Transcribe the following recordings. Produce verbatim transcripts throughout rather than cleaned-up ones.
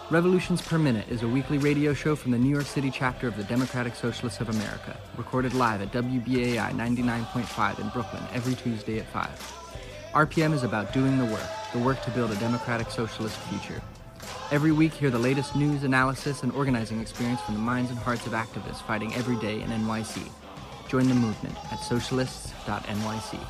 Revolutions Per Minute is a weekly radio show from the New York City chapter of the Democratic Socialists of America, recorded live at W B A I ninety-nine point five in Brooklyn every Tuesday at five. R P M is about doing the work, the work to build a democratic socialist future. Every week, hear the latest news, analysis, and organizing experience from the minds and hearts of activists fighting every day in N Y C. Join the movement at socialists dot N Y C.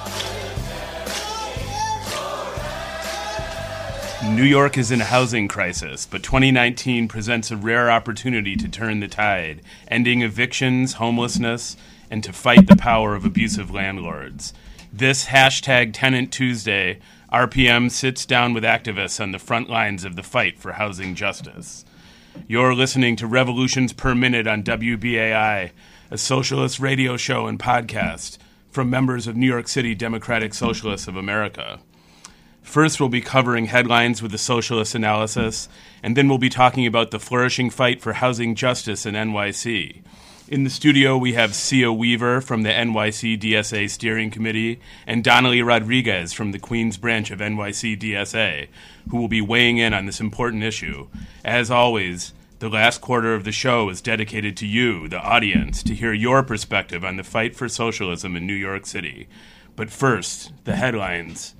New York is in a housing crisis, but twenty nineteen presents a rare opportunity to turn the tide, ending evictions, homelessness, and to fight the power of abusive landlords. This hashtag Tenant Tuesday, R P M sits down with activists on the front lines of the fight for housing justice. You're listening to Revolutions Per Minute on W B A I, a socialist radio show and podcast from members of New York City Democratic Socialists of America. First, we'll be covering headlines with the socialist analysis, and then we'll be talking about the flourishing fight for housing justice in N Y C. In the studio, we have Sia Weaver from the N Y C D S A Steering Committee and Donnelly Rodriguez from the Queens branch of N Y C D S A, who will be weighing in on this important issue. As always, the last quarter of the show is dedicated to you, the audience, to hear your perspective on the fight for socialism in New York City. But first, the headlines.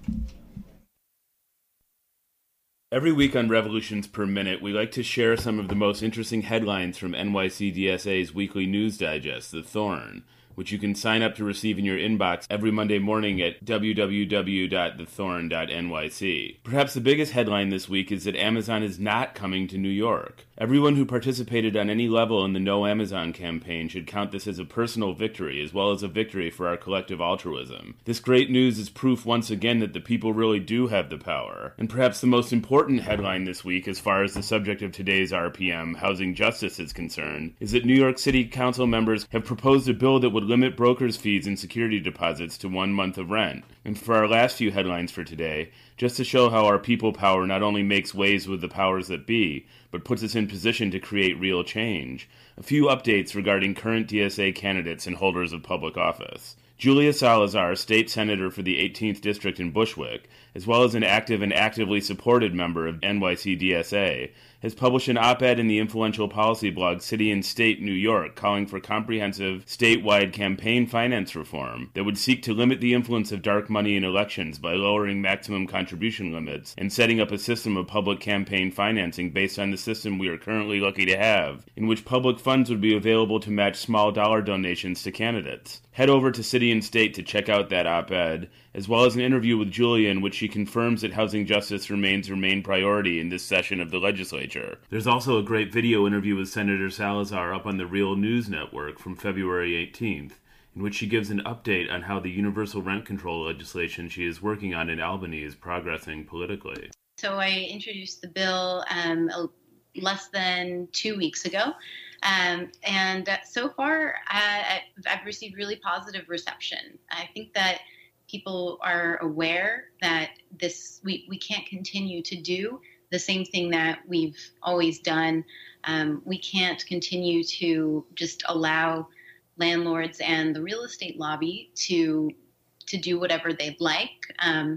Every week on Revolutions Per Minute, we like to share some of the most interesting headlines from N Y C D S A's weekly news digest, The Thorn, which you can sign up to receive in your inbox every Monday morning at w w w dot the thorn dot n y c. Perhaps the biggest headline this week is that Amazon is not coming to New York. Everyone who participated on any level in the No Amazon campaign should count this as a personal victory, as well as a victory for our collective altruism. This great news is proof once again that the people really do have the power. And perhaps the most important headline this week, as far as the subject of today's R P M, housing justice, is concerned, is that New York City Council members have proposed a bill that would limit brokers' fees and security deposits to one month of rent. And for our last few headlines for today, just to show how our people power not only makes waves with the powers that be, but puts us in position to create real change, a few updates regarding current D S A candidates and holders of public office. Julia Salazar, state senator for the eighteenth District in Bushwick, as well as an active and actively supported member of N Y C D S A, has published an op-ed in the influential policy blog City and State New York calling for comprehensive statewide campaign finance reform that would seek to limit the influence of dark money in elections by lowering maximum contribution limits and setting up a system of public campaign financing based on the system we are currently lucky to have, in which public funds would be available to match small dollar donations to candidates. Head over to City and State to check out that op-ed, as well as an interview with Julia in which she confirms that housing justice remains her main priority in this session of the legislature. There's also a great video interview with Senator Salazar up on the Real News Network from February eighteenth, in which she gives an update on how the universal rent control legislation she is working on in Albany is progressing politically. So I introduced the bill um, less than two weeks ago. Um, and uh, so far, uh, I've received really positive reception. I think that people are aware that this we, we can't continue to do the same thing that we've always done. Um, we can't continue to just allow landlords and the real estate lobby to to do whatever they'd like. Um,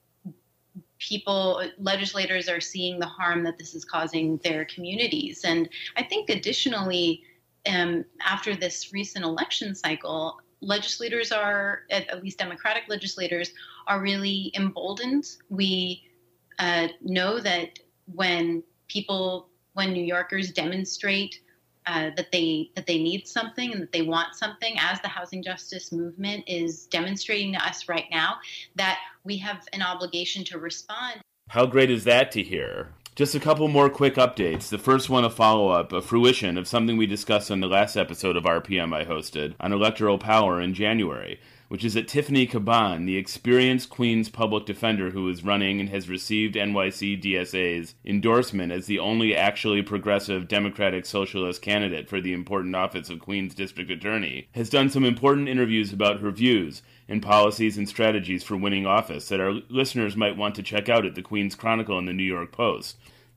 people, legislators are seeing the harm that this is causing their communities. And I think additionally, um, after this recent election cycle, legislators are, at, at least Democratic legislators, are really emboldened. We uh, know that when people, when New Yorkers demonstrate uh, that they that they need something and that they want something, as the housing justice movement is demonstrating to us right now, that we have an obligation to respond. How great is that to hear? Just a couple more quick updates. The first one, a follow-up, a fruition of something we discussed on the last episode of R P M I hosted on electoral power in January, which is that Tiffany Caban, the experienced Queens public defender who is running and has received N Y C D S A's endorsement as the only actually progressive Democratic Socialist candidate for the important office of Queens District Attorney, has done some important interviews about her views and policies and strategies for winning office that our listeners might want to check out at the Queens Chronicle and the New York Post.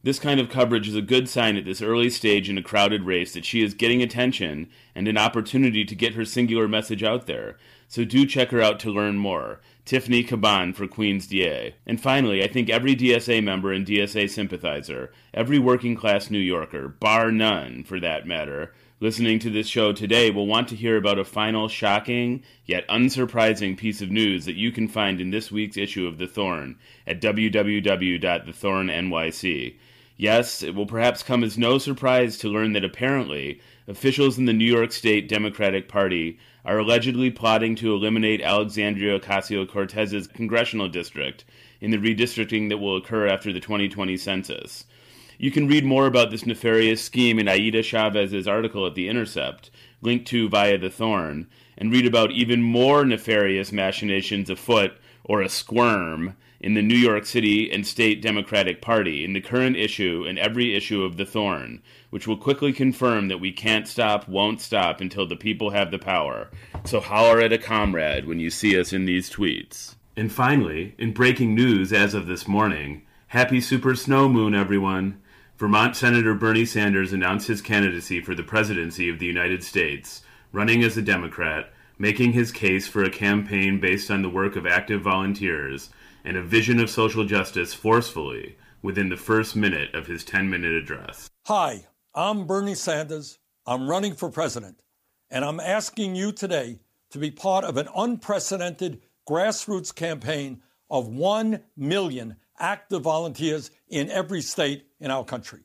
This kind of coverage is a good sign at this early stage in a crowded race that she is getting attention and an opportunity to get her singular message out there. So do check her out to learn more. Tiffany Caban for Queen's D A. And finally, I think every D S A member and D S A sympathizer, every working-class New Yorker, bar none for that matter, listening to this show today will want to hear about a final shocking, yet unsurprising piece of news that you can find in this week's issue of The Thorn at w w w dot the thorn n y c. Yes, it will perhaps come as no surprise to learn that apparently officials in the New York State Democratic Party are allegedly plotting to eliminate Alexandria Ocasio-Cortez's congressional district in the redistricting that will occur after the twenty twenty census. You can read more about this nefarious scheme in Aida Chavez's article at The Intercept, linked to via The Thorn, and read about even more nefarious machinations afoot, or a squirm, in the New York City and State Democratic Party in the current issue and every issue of The Thorn, which will quickly confirm that we can't stop, won't stop until the people have the power. So holler at a comrade when you see us in these tweets. And finally, in breaking news as of this morning, happy Super Snow Moon, everyone! Vermont Senator Bernie Sanders announced his candidacy for the presidency of the United States, running as a Democrat, making his case for a campaign based on the work of active volunteers and a vision of social justice forcefully within the first minute of his ten-minute address. Hi, I'm Bernie Sanders. I'm running for president, and I'm asking you today to be part of an unprecedented grassroots campaign of one million active volunteers in every state in our country.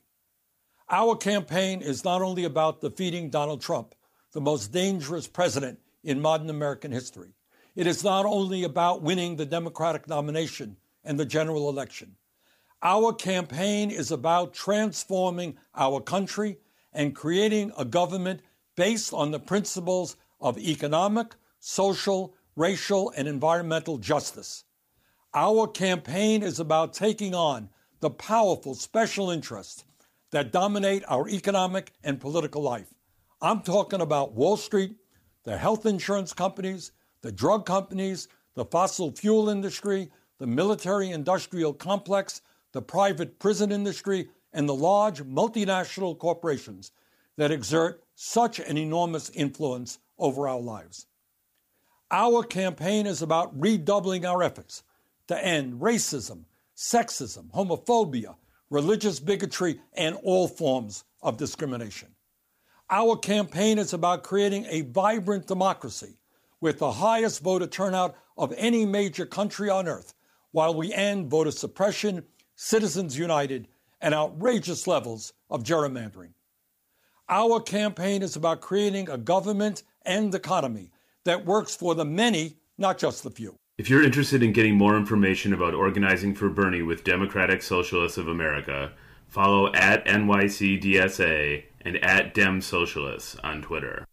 Our campaign is not only about defeating Donald Trump, the most dangerous president in modern American history. It is not only about winning the Democratic nomination and the general election. Our campaign is about transforming our country and creating a government based on the principles of economic, social, racial, and environmental justice. Our campaign is about taking on the powerful special interests that dominate our economic and political life. I'm talking about Wall Street, the health insurance companies, the drug companies, the fossil fuel industry, the military-industrial complex, the private prison industry, and the large multinational corporations that exert such an enormous influence over our lives. Our campaign is about redoubling our efforts to end racism, sexism, homophobia, religious bigotry, and all forms of discrimination. Our campaign is about creating a vibrant democracy with the highest voter turnout of any major country on earth, while we end voter suppression, Citizens United, and outrageous levels of gerrymandering. Our campaign is about creating a government and economy that works for the many, not just the few. If you're interested in getting more information about organizing for Bernie with Democratic Socialists of America, follow at N Y C D S A and at Dem Socialists on Twitter.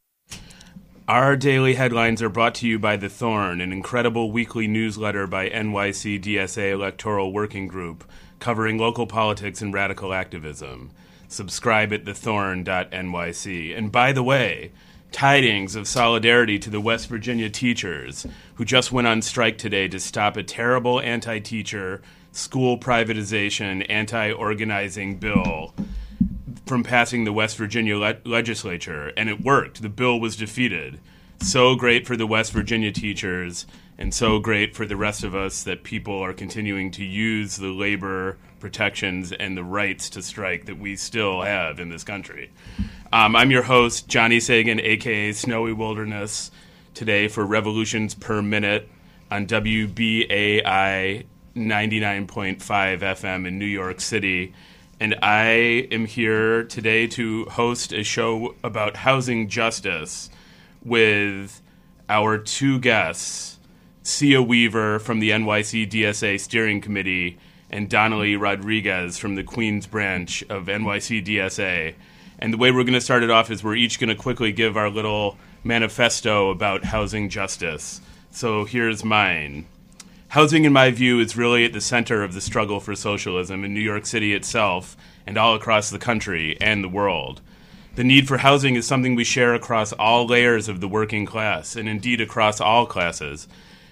Our daily headlines are brought to you by The Thorn, an incredible weekly newsletter by N Y C D S A Electoral Working Group covering local politics and radical activism. Subscribe at the thorn dot n y c. And by the way, tidings of solidarity to the West Virginia teachers who just went on strike today to stop a terrible anti-teacher, school privatization, anti-organizing bill from passing the West Virginia le- legislature, and it worked. The bill was defeated. So great for the West Virginia teachers, and so great for the rest of us that people are continuing to use the labor protections and the rights to strike that we still have in this country. Um, I'm your host, Johnny Sagan, a k a. Snowy Wilderness, today for Revolutions Per Minute on W B A I ninety-nine point five F M in New York City. And I am here today to host a show about housing justice with our two guests, Sia Weaver from the N Y C D S A Steering Committee and Donnelly Rodriguez from the Queens branch of N Y C D S A. And the way we're going to start it off is we're each going to quickly give our little manifesto about housing justice. So here's mine. Housing, in my view, is really at the center of the struggle for socialism in New York City itself and all across the country and the world. The need for housing is something we share across all layers of the working class, and indeed across all classes.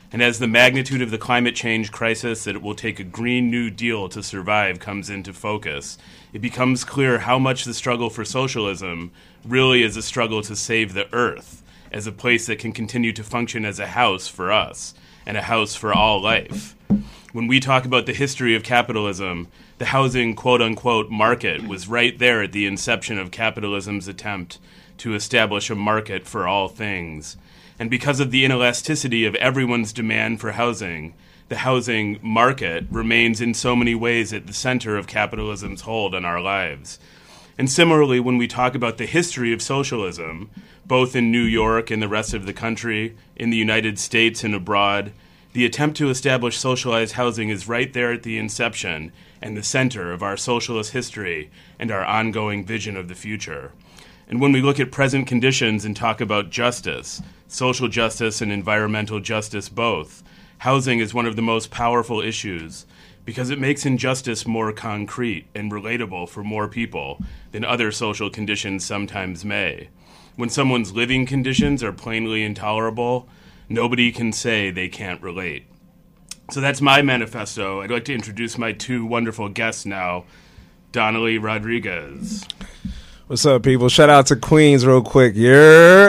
And as the magnitude of the climate change crisis that it will take a Green New Deal to survive comes into focus, it becomes clear how much the struggle for socialism really is a struggle to save the Earth as a place that can continue to function as a house for us and a house for all life. When we talk about the history of capitalism, the housing quote-unquote market was right there at the inception of capitalism's attempt to establish a market for all things. And because of the inelasticity of everyone's demand for housing, the housing market remains in so many ways at the center of capitalism's hold on our lives. And similarly, when we talk about the history of socialism, both in New York and the rest of the country, in the United States and abroad, the attempt to establish socialized housing is right there at the inception and the center of our socialist history and our ongoing vision of the future. And when we look at present conditions and talk about justice, social justice and environmental justice both, housing is one of the most powerful issues because it makes injustice more concrete and relatable for more people than other social conditions sometimes may. When someone's living conditions are plainly intolerable, nobody can say they can't relate. So that's my manifesto. I'd like to introduce my two wonderful guests now. Donnelly Rodriguez. What's up, people? Shout out to Queens real quick. Yeah.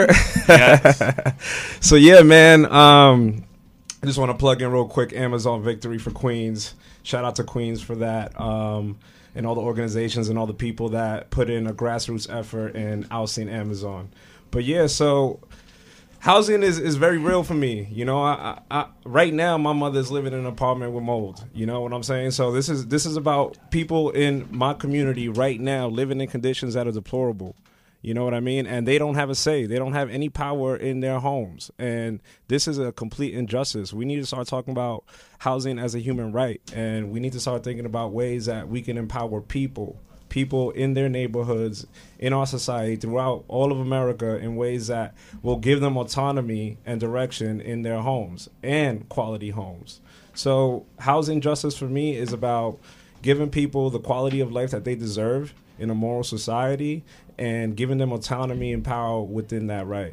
Yes. So, yeah, man, um, I just want to plug in real quick Amazon Victory for Queens. Shout out to Queens for that, um, and all the organizations and all the people that put in a grassroots effort in ousting Amazon. But, yeah, so housing is, is very real for me. You know, I, I, I, right now my mother's living in an apartment with mold. You know what I'm saying? So this is this is about people in my community right now living in conditions that are deplorable. You know what I mean? And they don't have a say. They don't have any power in their homes. And this is a complete injustice. We need to start talking about housing as a human right. And we need to start thinking about ways that we can empower people. people in their neighborhoods, in our society, throughout all of America in ways that will give them autonomy and direction in their homes and quality homes. So housing justice for me is about giving people the quality of life that they deserve in a moral society and giving them autonomy and power within that right.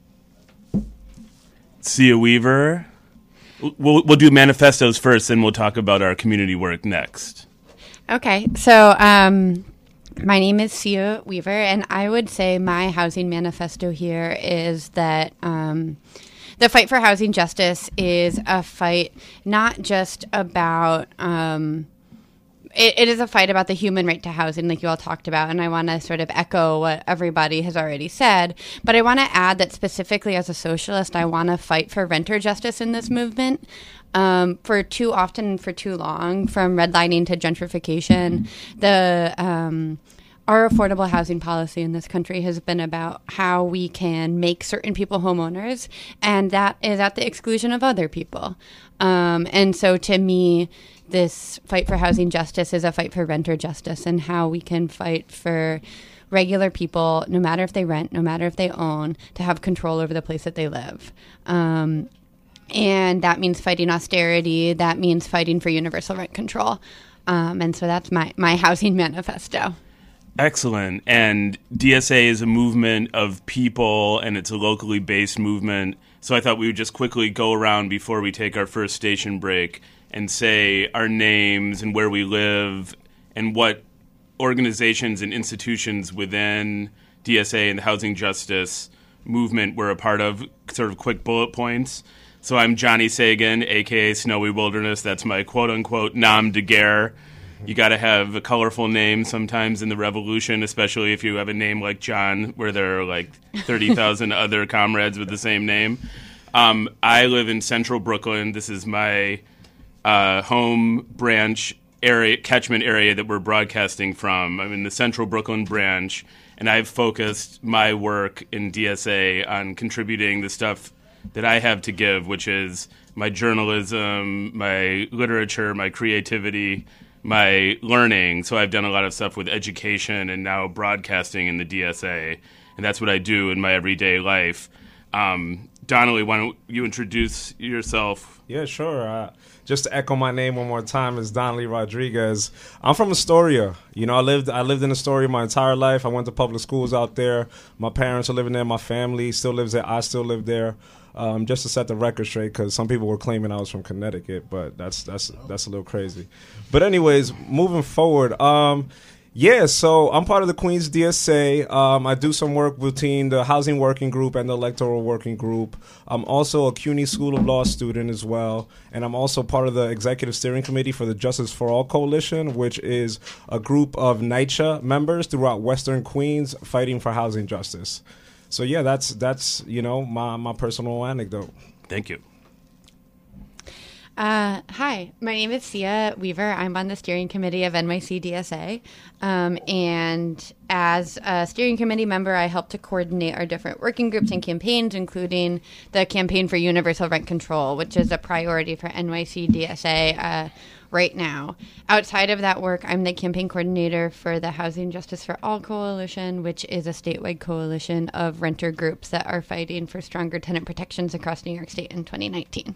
Sia Weaver. We'll, we'll do manifestos first, and we'll talk about our community work next. Okay, so um, my name is Sia Weaver, and I would say my housing manifesto here is that um, the fight for housing justice is a fight not just about um, it, it is a fight about the human right to housing, like you all talked about, and I want to sort of echo what everybody has already said, but I want to add that specifically as a socialist, I want to fight for renter justice in this movement. Um, for too often and for too long, from redlining to gentrification, the um, our affordable housing policy in this country has been about how we can make certain people homeowners, and that is at the exclusion of other people. Um, and so to me, this fight for housing justice is a fight for renter justice and how we can fight for regular people, no matter if they rent, no matter if they own, to have control over the place that they live. Um, and that means fighting austerity. That means fighting for universal rent control. Um, and so that's my, my housing manifesto. Excellent. And D S A is a movement of people, and it's a locally based movement. So I thought we would just quickly go around before we take our first station break and say our names and where we live and what organizations and institutions within D S A and the housing justice movement we're a part of, sort of quick bullet points. So I'm Johnny Sagan, a k a. Snowy Wilderness. That's my quote-unquote nom de guerre. You got to have a colorful name sometimes in the revolution, especially if you have a name like John, where there are like thirty thousand other comrades with the same name. Um, I live in central Brooklyn. This is my uh, home branch area, catchment area that we're broadcasting from. I'm in the central Brooklyn branch, and I've focused my work in D S A on contributing the stuff that I have to give, which is my journalism, my literature, my creativity, my learning. So I've done a lot of stuff with education and now broadcasting in the D S A, and that's what I do in my everyday life. Um, Donnelly, why don't you introduce yourself? Yeah, sure. Uh, just to echo my name one more time, is Donnelly Rodriguez. I'm from Astoria. You know, I lived I lived in Astoria my entire life. I went to public schools out there. My parents are living there. My family still lives there. I still live there. Um, just to set the record straight, because some people were claiming I was from Connecticut, but that's that's that's a little crazy. But anyways, moving forward, um, yeah. So I'm part of the Queens D S A. Um, I do some work between the Housing Working Group and the Electoral Working Group. I'm also a CUNY School of Law student as well, and I'm also part of the Executive Steering Committee for the Justice for All Coalition, which is a group of NYCHA members throughout Western Queens fighting for housing justice. So yeah, that's that's you know my, my personal anecdote. Thank you. Uh, hi, my name is Sia Weaver. I'm on the steering committee of N Y C D S A, um, and as a steering committee member, I help to coordinate our different working groups and campaigns, including the campaign for universal rent control, which is a priority for N Y C D S A uh, right now. Outside of that work, I'm the campaign coordinator for the Housing Justice for All Coalition, which is a statewide coalition of renter groups that are fighting for stronger tenant protections across New York State in twenty nineteen.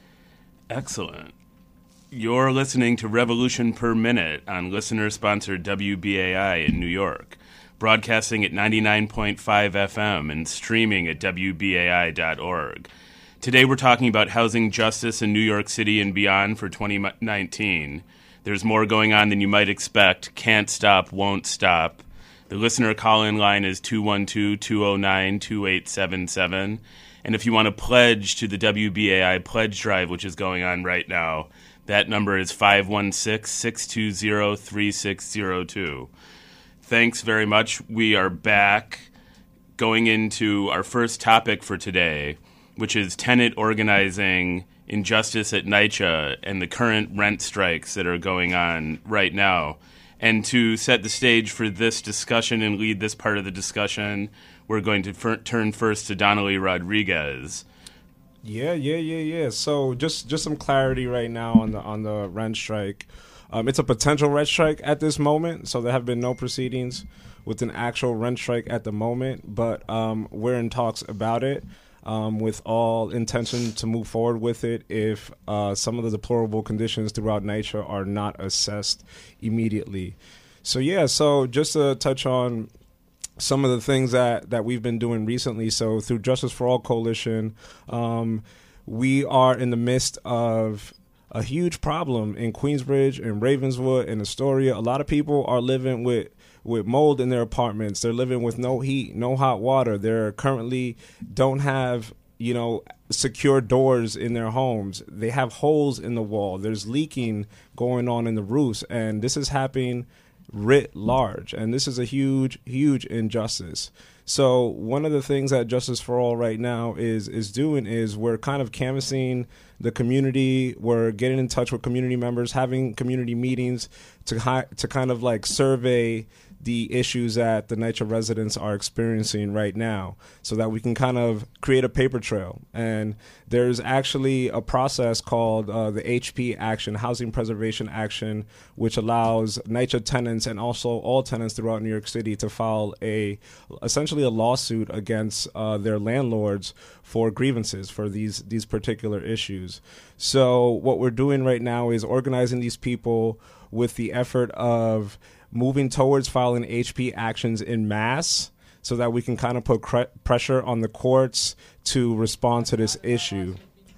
Excellent. You're listening to Revolution Per Minute on listener-sponsored W B A I in New York, broadcasting at ninety-nine point five F M and streaming at W B A I dot org. Today we're talking about housing justice in New York City and beyond for twenty nineteen. There's more going on than you might expect. Can't stop, won't stop. The listener call-in line is two one two, two oh nine, two eight seven seven. And if you want to pledge to the W B A I pledge drive, which is going on right now, that number is five one six, six two zero, three six zero two. Thanks very much. We are back going into our first topic for today, which is tenant organizing, injustice at NYCHA, and the current rent strikes that are going on right now. And to set the stage for this discussion and lead this part of the discussion, we're going to f- turn first to Donnelly Rodriguez. Yeah, yeah, yeah, yeah. So just just some clarity right now on the on the rent strike. Um, it's a potential rent strike at this moment, so there have been no proceedings with an actual rent strike at the moment, but um, we're in talks about it um, with all intention to move forward with it if uh, some of the deplorable conditions throughout NYCHA are not assessed immediately. So yeah, so just to touch on some of the things that, that we've been doing recently. So through Justice for All Coalition, um, we are in the midst of a huge problem in Queensbridge and Ravenswood and Astoria. A lot of people are living with, with mold in their apartments. They're living with no heat, no hot water. They're currently don't have, you know, secure doors in their homes. They have holes in the wall. There's leaking going on in the roofs. And this is happening writ large, and this is a huge, huge injustice. So one of the things that Justice for All right now is is doing is we're kind of canvassing the community. We're getting in touch with community members, having community meetings to hi- to kind of like survey the issues that the NYCHA residents are experiencing right now so that we can kind of create a paper trail. And there's actually a process called uh, the H P Action, Housing Preservation Action, which allows NYCHA tenants and also all tenants throughout New York City to file a essentially a lawsuit against uh, their landlords for grievances for these these particular issues. So what we're doing right now is organizing these people with the effort of moving towards filing H P actions in mass so that we can kind of put cre- pressure on the courts to respond to this issue.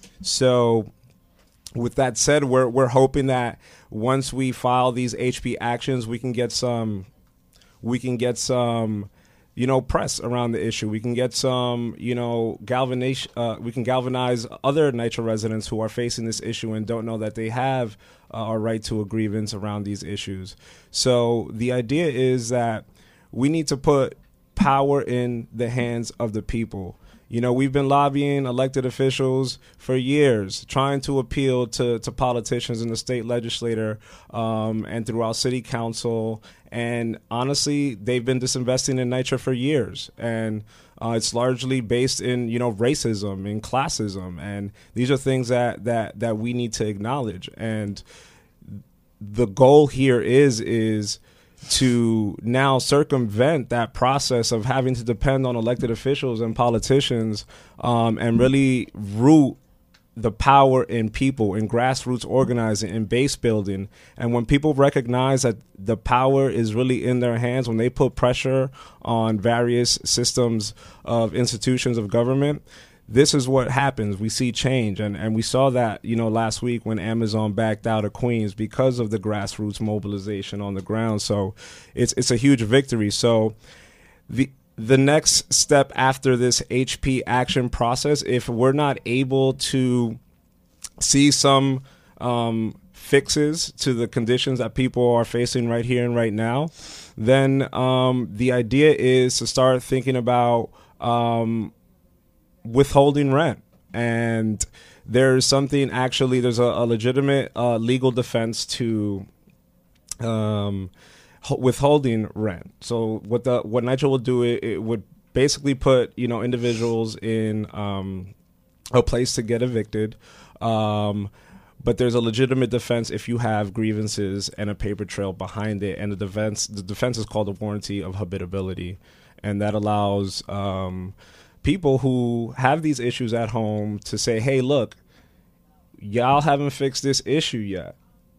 So with that said, we're we're hoping that once we file these H P actions, we can get some we can get some you know press around the issue. We can get some you know galvanization uh, we can galvanize other NYCHA residents who are facing this issue and don't know that they have Uh, our right to a grievance around these issues. So the idea is that we need to put power in the hands of the people. You know, we've been lobbying elected officials for years, trying to appeal to, to politicians in the state legislature um, and throughout city council. And honestly, they've been disinvesting in NYCHA for years. And uh, it's largely based in, you know, racism and classism. And these are things that, that, that we need to acknowledge. And the goal here is, is to now circumvent that process of having to depend on elected officials and politicians um, and really root the power in people, in grassroots organizing, in base building. And when people recognize that the power is really in their hands, when they put pressure on various systems of institutions of government, this is what happens. We see change. And, and we saw that, you know, last week when Amazon backed out of Queens because of the grassroots mobilization on the ground. So it's it's a huge victory. So the the next step after this H P action process, if we're not able to see some um, fixes to the conditions that people are facing right here and right now, then um, the idea is to start thinking about um, withholding rent. And there's something actually, there's a, a legitimate uh, legal defense to um, withholding rent. So what the what NYCHA will do, it, it would basically put, you know, individuals in um, a place to get evicted. Um, but there's a legitimate defense if you have grievances and a paper trail behind it. And the defense, the defense is called a warranty of habitability. And that allows um, people who have these issues at home to say, hey, look, y'all haven't fixed this issue yet.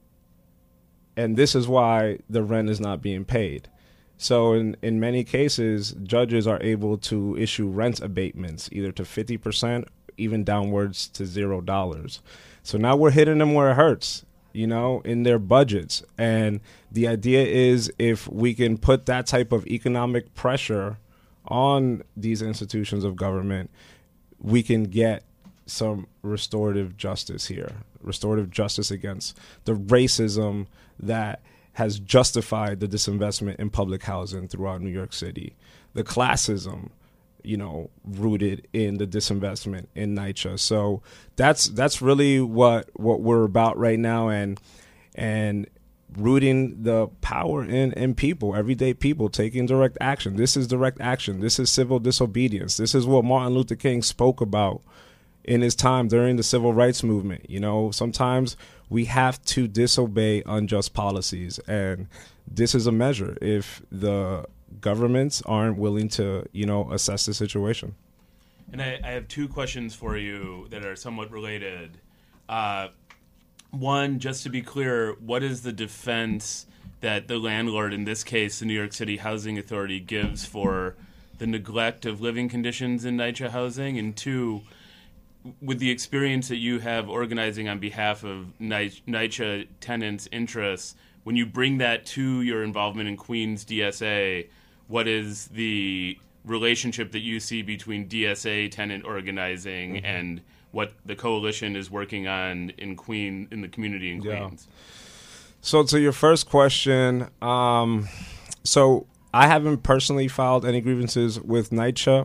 And this is why the rent is not being paid. So in, in many cases, judges are able to issue rent abatements, either to fifty percent, even downwards to zero dollars. So now we're hitting them where it hurts, you know, in their budgets. And the idea is if we can put that type of economic pressure on these institutions of government, we can get some restorative justice here, restorative justice against the racism that has justified the disinvestment in public housing throughout New York City, the classism, you know, rooted in the disinvestment in NYCHA. So that's that's really what what we're about right now, and and rooting the power in in people, everyday people taking direct action. This is direct action. This is civil disobedience. This is what Martin Luther King spoke about in his time during the civil rights movement. You know, sometimes we have to disobey unjust policies, and this is a measure if the governments aren't willing to, you know, assess the situation. And I, I have two questions for you that are somewhat related. Uh, one, just to be clear, what is the defense that the landlord, in this case the New York City Housing Authority, gives for the neglect of living conditions in NYCHA housing? And two, with the experience that you have organizing on behalf of NYCHA tenants' interests, when you bring that to your involvement in Queens D S A, what is the relationship that you see between D S A tenant organizing mm-hmm. and what the coalition is working on in Queen in the community in Queens? Yeah. So to your first question, um, so I haven't personally filed any grievances with NYCHA,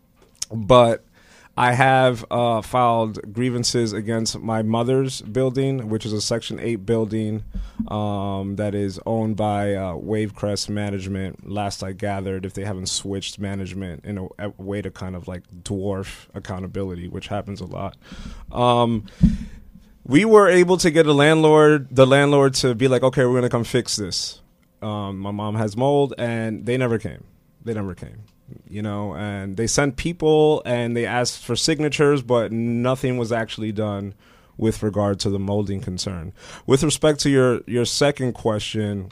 but I have uh, filed grievances against my mother's building, which is a Section eight building um, that is owned by uh, Wavecrest Management, last I gathered, if they haven't switched management in a, a way to kind of like dwarf accountability, which happens a lot. Um, we were able to get a landlord, the landlord to be like, okay, we're going to come fix this. Um, my mom has mold, and they never came. They never came. You know, and they sent people and they asked for signatures, but nothing was actually done with regard to the molding concern. With respect to your, your second question,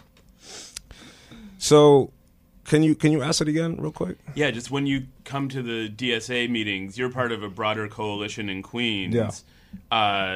so can you can you ask it again real quick? Yeah, just when you come to the D S A meetings, you're part of a broader coalition in Queens. Yeah. Uh,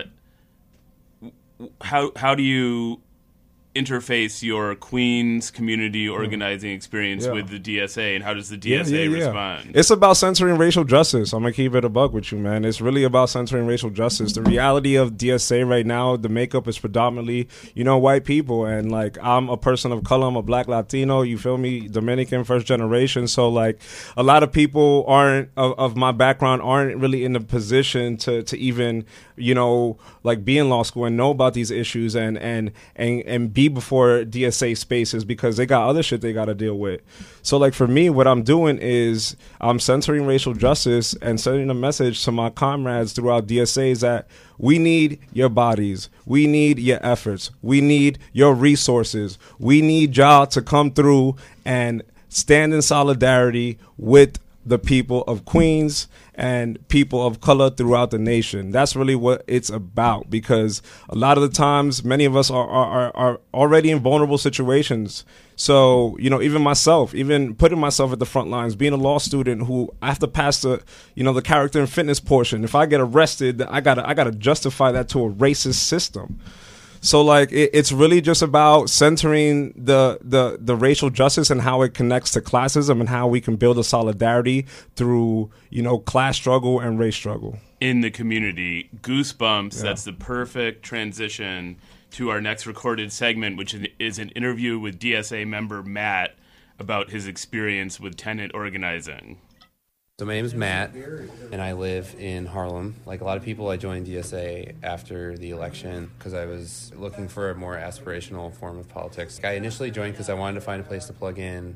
how how do you interface your Queens community organizing experience yeah. with the D S A, and how does the D S A yeah, yeah, respond? Yeah. It's about centering racial justice. I'm going to keep it a buck with you, man. It's really about centering racial justice. The reality of D S A right now, the makeup is predominantly, you know, white people. And, like, I'm a person of color. I'm a black Latino, you feel me? Dominican, first generation. So, like, a lot of people aren't, of, of my background, aren't really in the position to, to even, you know, like, be in law school and know about these issues and, and, and, and be be before D S A spaces because they got other shit they got to deal with. So like for me, what I'm doing is I'm centering racial justice and sending a message to my comrades throughout D S As that we need your bodies. We need your efforts. We need your resources. We need y'all to come through and stand in solidarity with the people of Queens and people of color throughout the nation. That's really what it's about, because a lot of the times many of us are, are, are already in vulnerable situations. So, you know, even myself, even putting myself at the front lines, being a law student who I have to pass the, you know, the character and fitness portion. If I get arrested, I gotta, I gotta justify that to a racist system. So, like, it, it's really just about centering the, the the racial justice and how it connects to classism and how we can build a solidarity through, you know, class struggle and race struggle. In the community, Goosebumps, Yeah. That's the perfect transition to our next recorded segment, which is an interview with D S A member Matt about his experience with tenant organizing. So my name is Matt, and I live in Harlem. Like a lot of people, I joined D S A after the election because I was looking for a more aspirational form of politics. I initially joined because I wanted to find a place to plug in,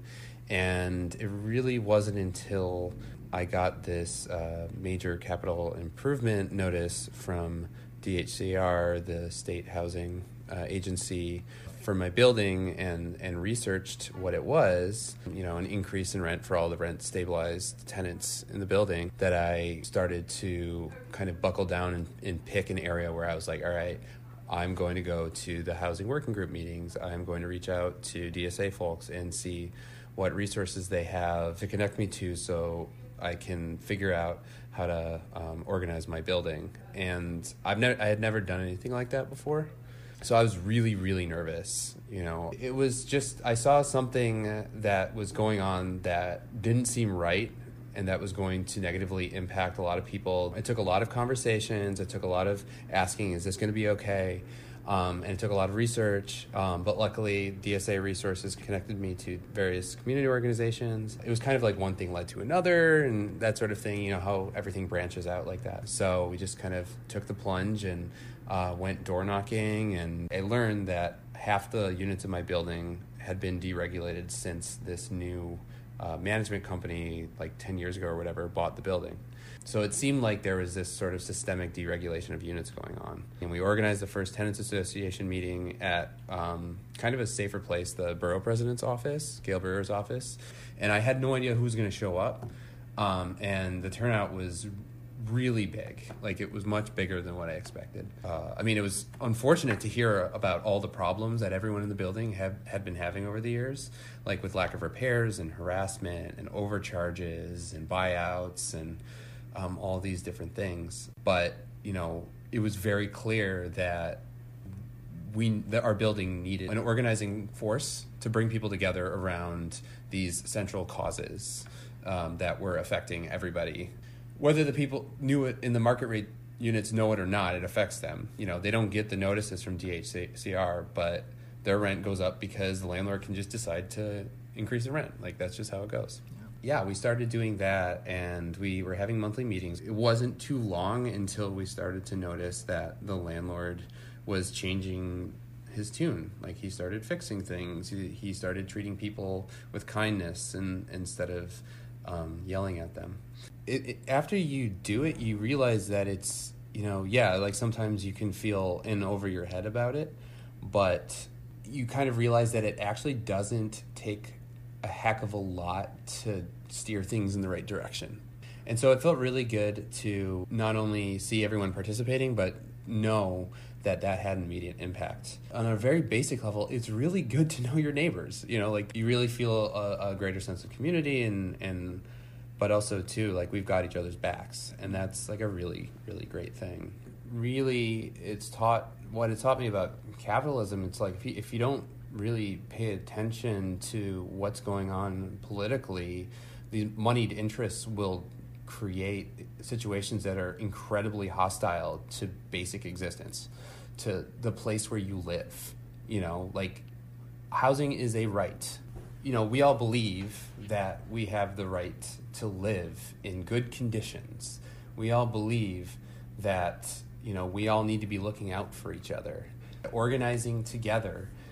and it really wasn't until I got this uh, major capital improvement notice from D H C R, the state housing uh, agency, for my building and, and researched what it was, you know, an increase in rent for all the rent stabilized tenants in the building, that I started to kind of buckle down and, and pick an area where I was like, all right, I'm going to go to the housing working group meetings. I'm going to reach out to D S A folks and see what resources they have to connect me to so I can figure out how to um, organize my building. And I've never, I had never done anything like that before. So I was really, really nervous. You know, it was just, I saw something that was going on that didn't seem right and that was going to negatively impact a lot of people. It took a lot of conversations. It took a lot of asking, is this going to be okay? Um, and it took a lot of research. Um, but luckily, D S A Resources connected me to various community organizations. It was kind of like one thing led to another and that sort of thing, you know, how everything branches out like that. So we just kind of took the plunge and Uh, went door knocking, and I learned that half the units in my building had been deregulated since this new uh, management company, like ten years ago or whatever, bought the building. So it seemed like there was this sort of systemic deregulation of units going on. And we organized the first Tenants Association meeting at um, kind of a safer place, the Borough President's office, Gail Brewer's office. And I had no idea who was going to show up. Um, and the turnout was really big. Like, it was much bigger than what I expected. Uh, I mean, it was unfortunate to hear about all the problems that everyone in the building had, had been having over the years, like with lack of repairs and harassment and overcharges and buyouts and um, all these different things. But, you know, it was very clear that we that our building needed an organizing force to bring people together around these central causes um, that were affecting everybody. Whether the people knew it in the market rate units know it or not, it affects them. You know, they don't get the notices from D H C R, but their rent goes up because the landlord can just decide to increase the rent. Like, that's just how it goes. Yeah, yeah, we started doing that, and we were having monthly meetings. It wasn't too long until we started to notice that the landlord was changing his tune. Like, he started fixing things. He, he started treating people with kindness and instead of um, yelling at them. It, it, after you do it, you realize that it's, you know, yeah, like sometimes you can feel in over your head about it, but you kind of realize that it actually doesn't take a heck of a lot to steer things in the right direction. And so it felt really good to not only see everyone participating, but know that that had an immediate impact. On a very basic level, it's really good to know your neighbors. You know, like, you really feel a, a greater sense of community and, and but also, too, like, we've got each other's backs. And that's, like, a really, really great thing. Really, it's taught, what it taught me about capitalism, it's like, if you, if you don't really pay attention to what's going on politically, the moneyed interests will create situations that are incredibly hostile to basic existence, to the place where you live. You know, like, housing is a right. You know, we all believe that we have the right to live in good conditions. We all believe that, you know, we all need to be looking out for each other. Organizing together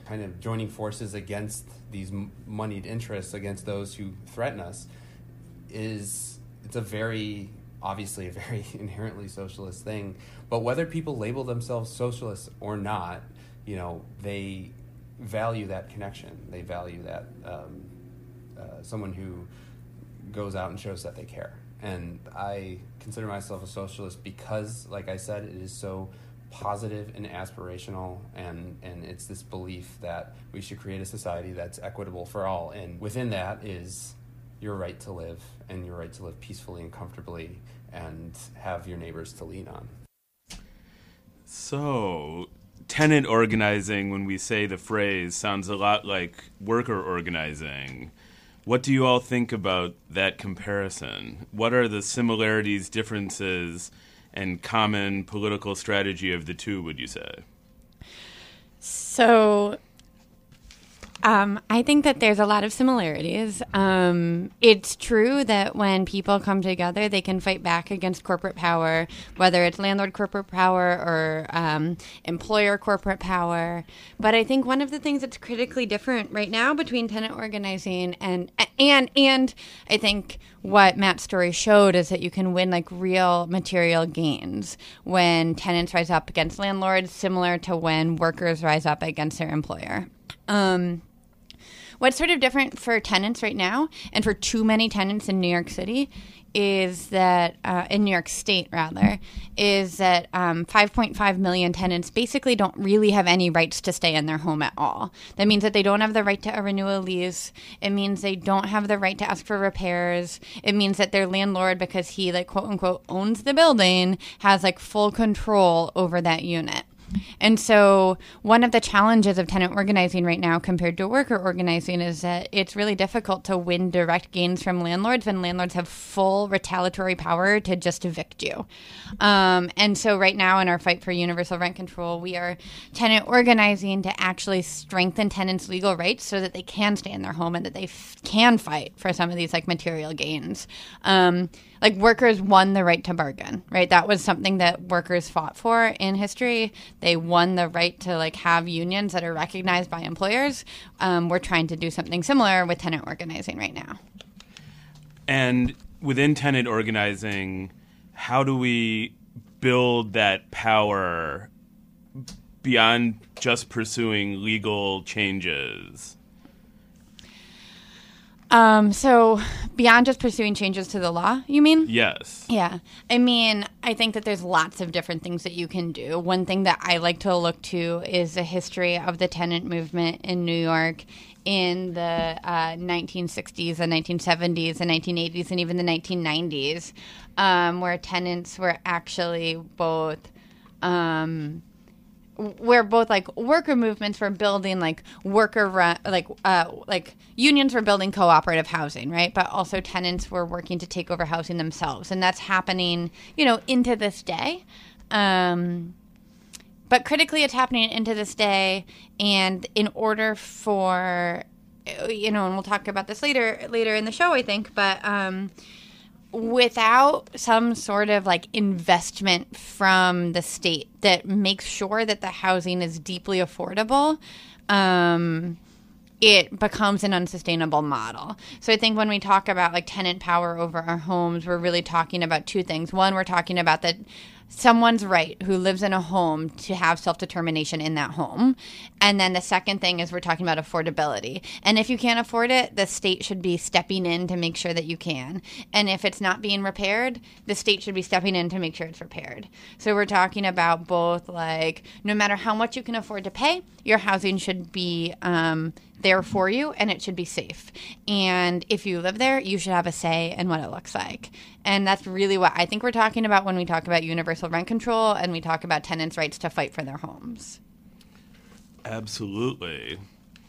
kind of joining forces against these m- moneyed interests, against those who threaten us, is it's a very, obviously a very inherently socialist thing. But whether people label themselves socialists or not, you know, they value that connection. They value that um, uh, someone who goes out and shows that they care. And I consider myself a socialist because, like I said, it is so positive and aspirational, and, and it's this belief that we should create a society that's equitable for all. And within that is your right to live, and your right to live peacefully and comfortably, and have your neighbors to lean on. So, tenant organizing, when we say the phrase, sounds a lot like worker organizing. What do you all think about that comparison? What are the similarities, differences, and common political strategy of the two, would you say? So um, I think that there's a lot of similarities. Um, it's true that when people come together, they can fight back against corporate power, whether it's landlord corporate power or um, employer corporate power. But I think one of the things that's critically different right now between tenant organizing and and and I think what Matt's story showed is that you can win like real material gains when tenants rise up against landlords, similar to when workers rise up against their employer. Um, what's sort of different for tenants right now, and for too many tenants in New York City, is that, uh, in New York State rather, is that um, five point five million tenants basically don't really have any rights to stay in their home at all. That means that they don't have the right to renew a lease. It means they don't have the right to ask for repairs. It means that their landlord, because he like quote unquote owns the building, has like full control over that unit. And so one of the challenges of tenant organizing right now compared to worker organizing is that it's really difficult to win direct gains from landlords when landlords have full retaliatory power to just evict you. Um, and so right now in our fight for universal rent control, we are tenant organizing to actually strengthen tenants' legal rights so that they can stay in their home and that they f- can fight for some of these like material gains. Um, Like workers won the right to bargain, right? That was something that workers fought for in history. They won the right to like have unions that are recognized by employers. Um, we're trying to do something similar with tenant organizing right now. And within tenant organizing, how do we build that power beyond just pursuing legal changes? Um, so beyond just pursuing changes to the law, you mean? Yes. Yeah. I mean, I think that there's lots of different things that you can do. One thing that I like to look to is the history of the tenant movement in New York in the uh, nineteen sixties, the nineteen seventies, the nineteen eighties, and even the nineteen nineties, um, where tenants were actually both... Um, where both like worker movements were building like worker run, like uh, like unions were building cooperative housing, right? But also tenants were working to take over housing themselves, and that's happening, you know, into this day. Um, but critically, it's happening into this day, and in order for, you know, and we'll talk about this later later in the show, I think, but. Um, without some sort of like investment from the state that makes sure that the housing is deeply affordable, um, it becomes an unsustainable model. So I think when we talk about like tenant power over our homes, we're really talking about two things. One, we're talking about that someone's right who lives in a home to have self-determination in that home. And then the second thing is we're talking about affordability. And if you can't afford it, the state should be stepping in to make sure that you can. And if it's not being repaired, the state should be stepping in to make sure it's repaired. So we're talking about both like no matter how much you can afford to pay, your housing should be um, there for you and it should be safe. And if you live there, you should have a say in what it looks like. And that's really what I think we're talking about when we talk about universal rent control and we talk about tenants' rights to fight for their homes. Absolutely.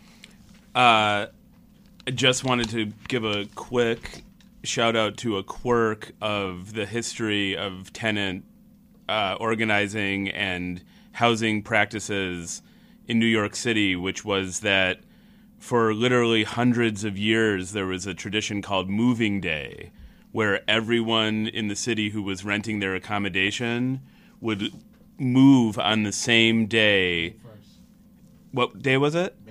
Uh, I just wanted to give a quick shout out to a quirk of the history of tenant uh, organizing and housing practices in New York City, which was that for literally hundreds of years there was a tradition called Moving Day, where everyone in the city who was renting their accommodation would move on the same day. What day was it? May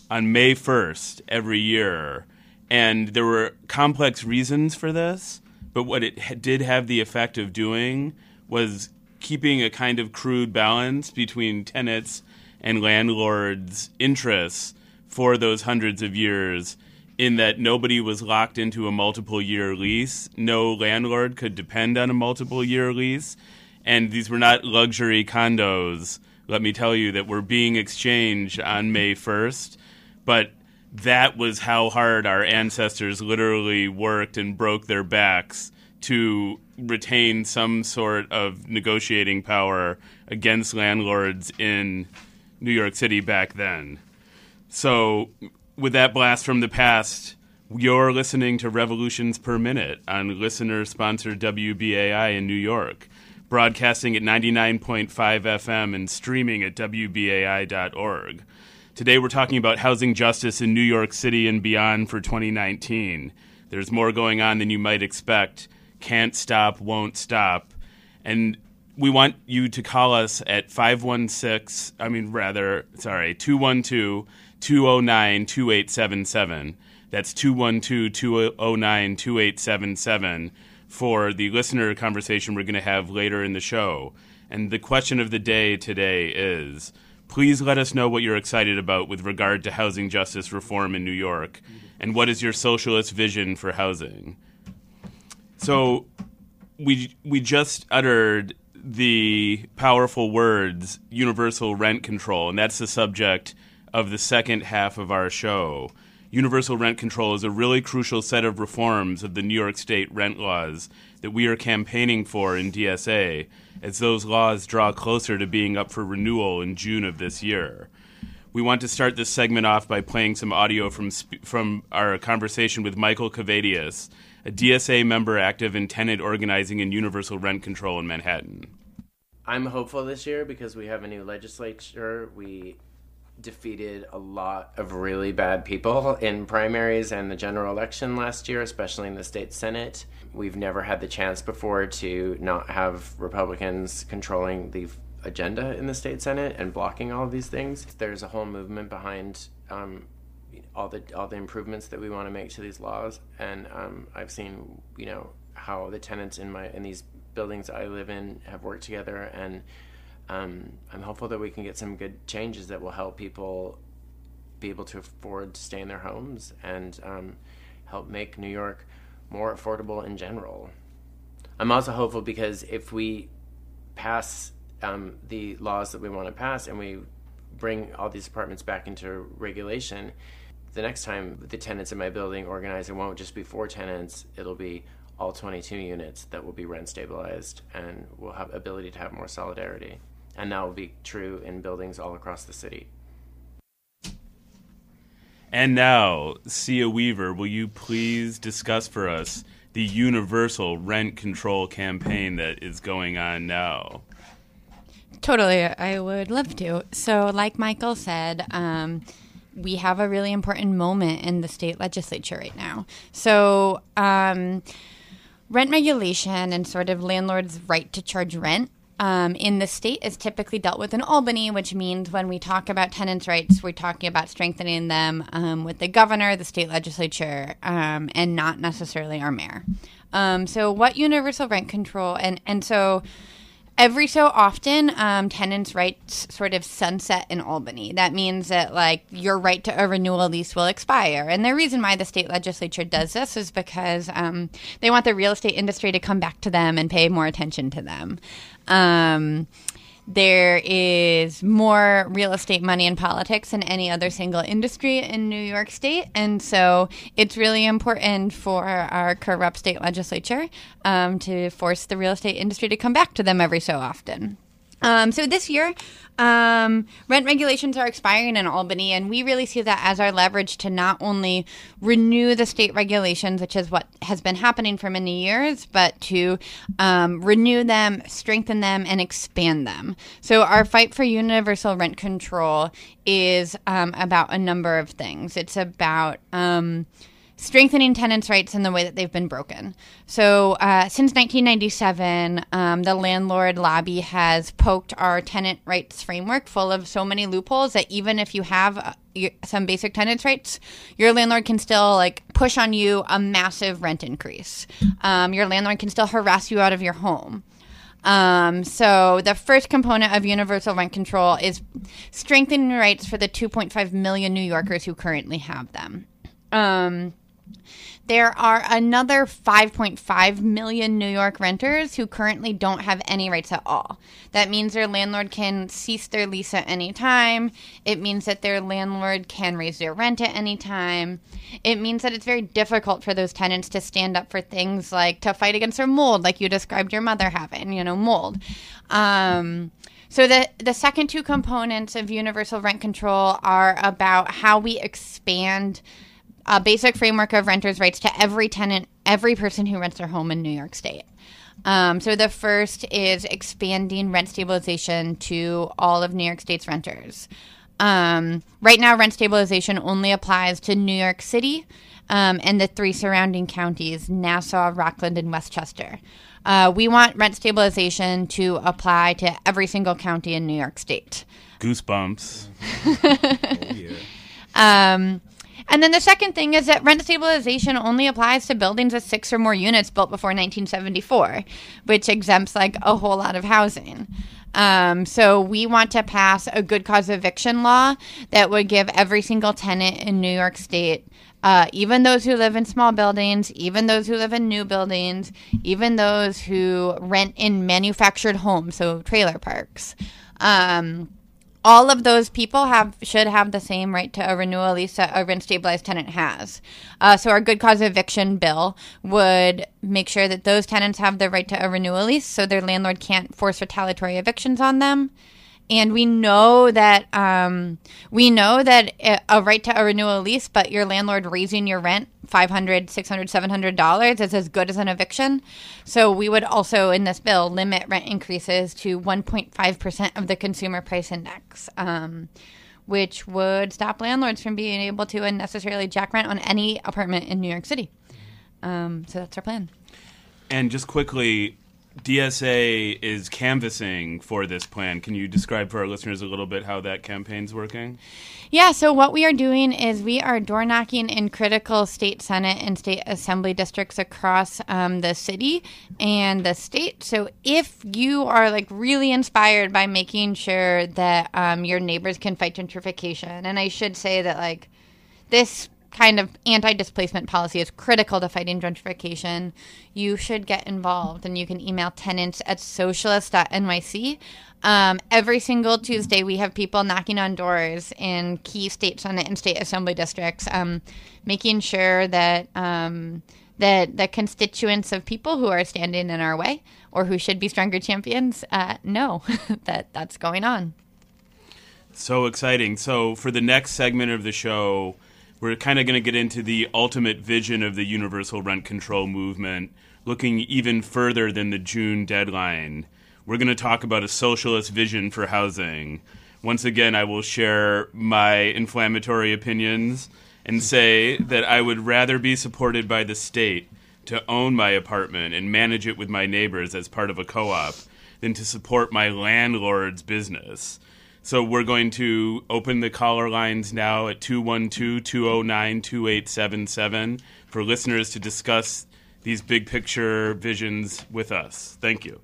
on May first every year. And there were complex reasons for this, but what it ha- did have the effect of doing was keeping a kind of crude balance between tenants and landlords' interests for those hundreds of years, in that nobody was locked into a multiple-year lease. No landlord could depend on a multiple-year lease. And these were not luxury condos, let me tell you, that were being exchanged on May first. But that was how hard our ancestors literally worked and broke their backs to retain some sort of negotiating power against landlords in New York City back then. So, with that blast from the past, you're listening to Revolutions Per Minute on listener-sponsored W B A I in New York, broadcasting at ninety-nine point five F M and streaming at W B A I dot org. Today we're talking about housing justice in New York City and beyond for twenty nineteen. There's more going on than you might expect. Can't stop, won't stop. And we want you to call us at five one six, I mean, rather, sorry, two one two, two zero nine, two eight seven seven. That's two one two, two zero nine, two eight seven seven for the listener conversation we're going to have later in the show. And the question of the day today is, please let us know what you're excited about with regard to housing justice reform in New York, and what is your socialist vision for housing? So we we just uttered the powerful words universal rent control, and that's the subject of the second half of our show. Universal rent control is a really crucial set of reforms of the New York State rent laws that we are campaigning for in D S A, as those laws draw closer to being up for renewal in June of this year. We want to start this segment off by playing some audio from from our conversation with Michael Kavadius, a D S A member active in tenant organizing and universal rent control in Manhattan. I'm hopeful this year because we have a new legislature. We defeated a lot of really bad people in primaries and the general election last year, especially in the state Senate. We've never had the chance before to not have Republicans controlling the agenda in the state Senate and blocking all of these things. There's a whole movement behind um, all the all the improvements that we want to make to these laws, and um, I've seen, you know, how the tenants in my in these buildings I live in have worked together, and um, I'm hopeful that we can get some good changes that will help people be able to afford to stay in their homes and um, help make New York more affordable in general. I'm also hopeful because if we pass um, the laws that we want to pass and we bring all these apartments back into regulation, the next time the tenants in my building organize, it won't just be four tenants, it'll be all twenty-two units that will be rent stabilized, and we'll have ability to have more solidarity. And that will be true in buildings all across the city. And now, Sia Weaver, will you please discuss for us the universal rent control campaign that is going on now? Totally, I would love to. So, like Michael said, um, we have a really important moment in the state legislature right now. So, um, rent regulation and sort of landlords' right to charge rent Um, in the state is typically dealt with in Albany, which means when we talk about tenants' rights, we're talking about strengthening them um, with the governor, the state legislature, um, and not necessarily our mayor. Um, so what universal rent control, and, and so every so often, um, tenants' rights sort of sunset in Albany. That means that, like, your right to a renewal lease will expire. And the reason why the state legislature does this is because um, they want the real estate industry to come back to them and pay more attention to them. Um, there is more real estate money in politics than any other single industry in New York State. And so it's really important for our corrupt state legislature um, to force the real estate industry to come back to them every so often. Um, so this year, um, rent regulations are expiring in Albany, and we really see that as our leverage to not only renew the state regulations, which is what has been happening for many years, but to um, renew them, strengthen them, and expand them. So our fight for universal rent control is um, about a number of things. It's about Um, strengthening tenants' rights in the way that they've been broken. So uh, since nineteen ninety-seven, um, the landlord lobby has poked our tenant rights framework full of so many loopholes that even if you have some basic tenants' rights, your landlord can still like push on you a massive rent increase. Um, your landlord can still harass you out of your home. Um, so the first component of universal rent control is strengthening rights for the two point five million New Yorkers who currently have them. Um, there are another five point five million New York renters who currently don't have any rights at all. That means their landlord can cease their lease at any time. It means that their landlord can raise their rent at any time. It means that it's very difficult for those tenants to stand up for things like to fight against their mold, like you described your mother having, you know, mold. Um, so the, the second two components of universal rent control are about how we expand a basic framework of renters' rights to every tenant, every person who rents their home in New York State. Um, so the first is expanding rent stabilization to all of New York State's renters. Um, right now, rent stabilization only applies to New York City um, and the three surrounding counties, Nassau, Rockland, and Westchester. Uh, we want rent stabilization to apply to every single county in New York State. Goosebumps. Oh, yeah. Um, and then the second thing is that rent stabilization only applies to buildings with six or more units built before nineteen seventy-four, which exempts like a whole lot of housing. Um, so we want to pass a good cause eviction law that would give every single tenant in New York State, uh, even those who live in small buildings, even those who live in new buildings, even those who rent in manufactured homes, so trailer parks, um, all of those people have should have the same right to a renewal lease that a rent-stabilized tenant has. Uh, so our good cause eviction bill would make sure that those tenants have the right to a renewal lease so their landlord can't force retaliatory evictions on them. And we know that um, we know that a right to a renewal lease, but your landlord raising your rent five hundred dollars, six hundred dollars, seven hundred dollars is as good as an eviction. So we would also, in this bill, limit rent increases to one point five percent of the consumer price index, um, which would stop landlords from being able to unnecessarily jack rent on any apartment in New York City. Um, so that's our plan. And just quickly, D S A is canvassing for this plan. Can you describe for our listeners a little bit how that campaign's working? Yeah, so what we are doing is we are door knocking in critical state Senate and state assembly districts across um, the city and the state. So if you are like really inspired by making sure that um, your neighbors can fight gentrification, and I should say that like this kind of anti-displacement policy is critical to fighting gentrification, you should get involved. And you can email tenants at socialist dot N Y C. Um, every single Tuesday, we have people knocking on doors in key state Senate and state assembly districts, um, making sure that um, that the constituents of people who are standing in our way or who should be stronger champions uh, know that that's going on. So exciting. So for the next segment of the show, we're kind of going to get into the ultimate vision of the universal rent control movement, looking even further than the June deadline. We're going to talk about a socialist vision for housing. Once again, I will share my inflammatory opinions and say that I would rather be supported by the state to own my apartment and manage it with my neighbors as part of a co-op than to support my landlord's business. So we're going to open the caller lines now at two one two, two zero nine, two eight seven seven for listeners to discuss these big picture visions with us. Thank you.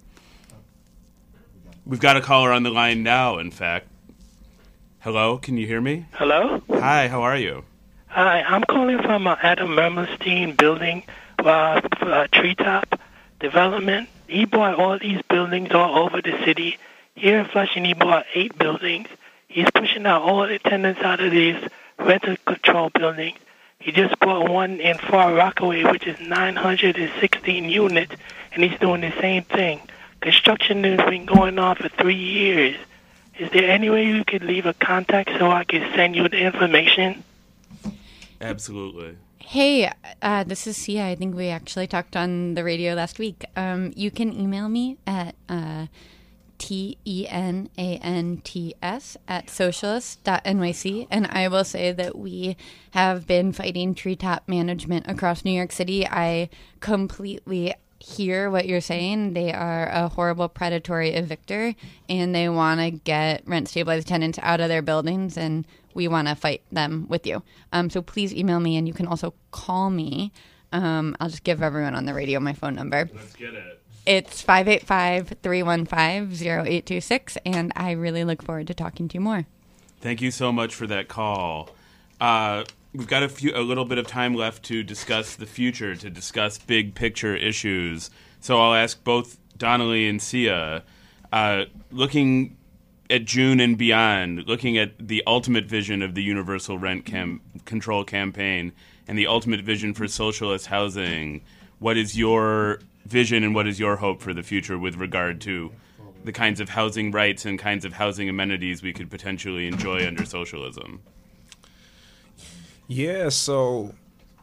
We've got a caller on the line now, in fact. Hello, can you hear me? Hello? Hi, how are you? Hi, I'm calling from uh, Adam Mermelstein building, uh, uh, Treetop Development. He bought all these buildings all over the city. Here in Flushing, he bought eight buildings. He's pushing out all the tenants out of these rental control buildings. He just bought one in Far Rockaway, which is nine hundred sixteen units, and he's doing the same thing. Construction has been going on for three years. Is there any way you could leave a contact so I could send you the information? Absolutely. Hey, uh, this is Sia. I think we actually talked on the radio last week. Um, you can email me at uh, T E N A N T S at socialist dot N Y C, and I will say that we have been fighting treetop management across New York City. I completely hear what you're saying. They are a horrible predatory evictor, and they want to get rent-stabilized tenants out of their buildings, and we want to fight them with you. Um, so please email me, and you can also call me. Um, I'll just give everyone on the radio my phone number. Let's get it. It's five eight five, three one five, zero eight two six, and I really look forward to talking to you more. Thank you so much for that call. Uh, we've got a few, a little bit of time left to discuss the future, to discuss big picture issues. So I'll ask both Donnelly and Sia, uh, looking at June and beyond, looking at the ultimate vision of the universal rent cam- control campaign and the ultimate vision for socialist housing, what is your vision and what is your hope for the future with regard to the kinds of housing rights and kinds of housing amenities we could potentially enjoy under socialism? Yeah, so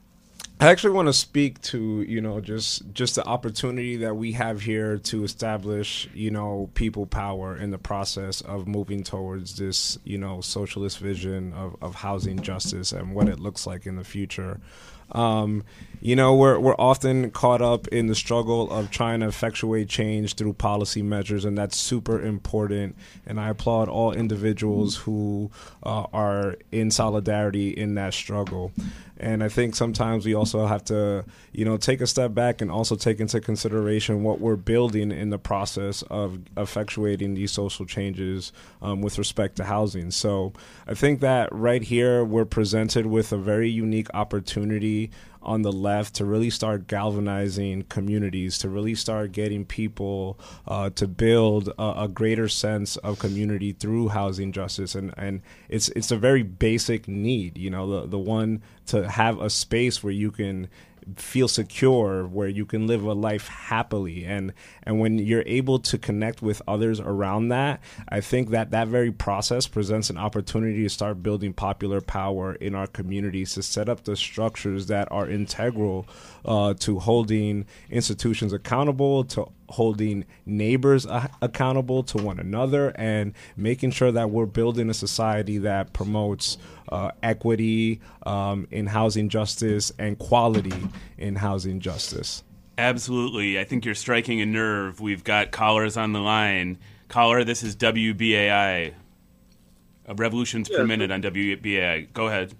I actually want to speak to, you know, just just the opportunity that we have here to establish, you know, people power in the process of moving towards this, you know, socialist vision of, of housing justice and what it looks like in the future. Um, you know, we're we're often caught up in the struggle of trying to effectuate change through policy measures, and that's super important. And I applaud all individuals who uh, are in solidarity in that struggle. And I think sometimes we also have to, you know, take a step back and also take into consideration what we're building in the process of effectuating these social changes um, with respect to housing. So I think that right here we're presented with a very unique opportunity on the left to really start galvanizing communities, to really start getting people uh, to build a, a greater sense of community through housing justice. And, and it's it's a very basic need, you know, the, the one to have a space where you can feel secure, where you can live a life happily. And and when you're able to connect with others around that, I think that that very process presents an opportunity to start building popular power in our communities, to set up the structures that are integral uh, to holding institutions accountable, to holding neighbors uh, accountable to one another, and making sure that we're building a society that promotes uh, equity um, in housing justice and quality in housing justice. Absolutely. I think you're striking a nerve. We've got callers on the line. Caller, this is W B A I. Uh, Revolutions yes. per minute on W B A I. Go ahead.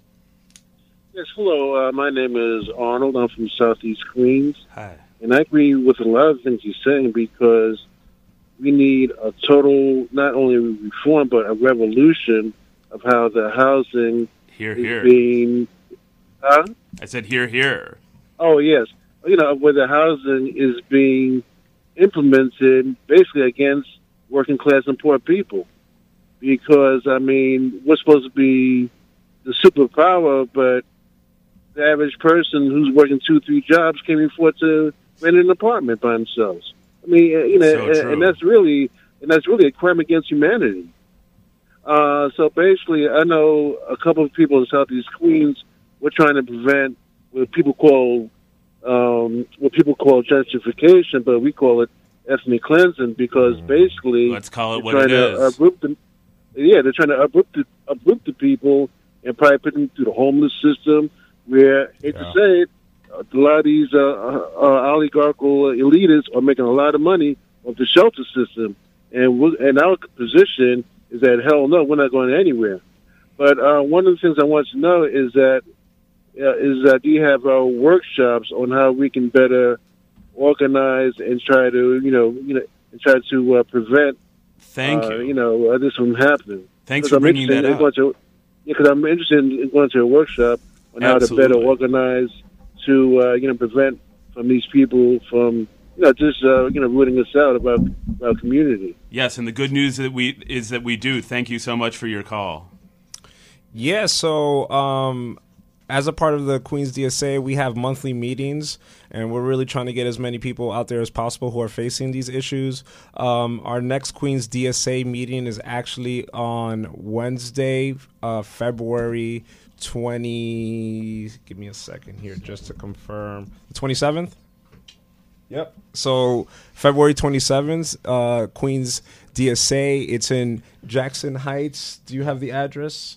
Yes, hello. Uh, my name is Arnold. I'm from Southeast Queens. Hi. And I agree with a lot of things you're saying, because we need a total, not only reform, but a revolution of how the housing here, is here. being... Huh? I said here, here. Oh, yes. You know, where the housing is being implemented basically against working class and poor people. Because, I mean, we're supposed to be the superpower, but the average person who's working two, three jobs can't afford to rent an apartment by themselves. I mean, you know, so and, and that's really, and that's really a crime against humanity. Uh, so basically, I know a couple of people in Southeast Queens. We're trying to prevent what people call um, what people call gentrification, but we call it ethnic cleansing, because basically, let's call it what it is. Uproot the, yeah, they're trying to uproot the, uproot the people and probably put them through the homeless system, where, hate yeah. to say it, a lot of these uh, uh, oligarchical elitists are making a lot of money off the shelter system. And, we're, and our position is that, hell no, we're not going anywhere. But uh, one of the things I want to know is that, uh, is that do you have uh, workshops on how we can better organize and try to, you know, you know, and try to uh, prevent, Thank uh, you. you know, uh, this from happening. Thanks for I'm bringing that up. To, yeah, because I'm interested in going to a workshop on Absolutely. how to better organize to, uh, you know, prevent from these people from, you know, just, uh, you know, rooting us out about our community. Yes, and the good news that we is that we do. Thank you so much for your call. Yeah, so um, as a part of the Queens D S A, we have monthly meetings, and we're really trying to get as many people out there as possible who are facing these issues. Um, our next Queens D S A meeting is actually on Wednesday, uh, February twenty. Give me a second here just to confirm. The twenty-seventh? Yep. So February twenty-seventh, uh, Queens D S A. It's in Jackson Heights. Do you have the address?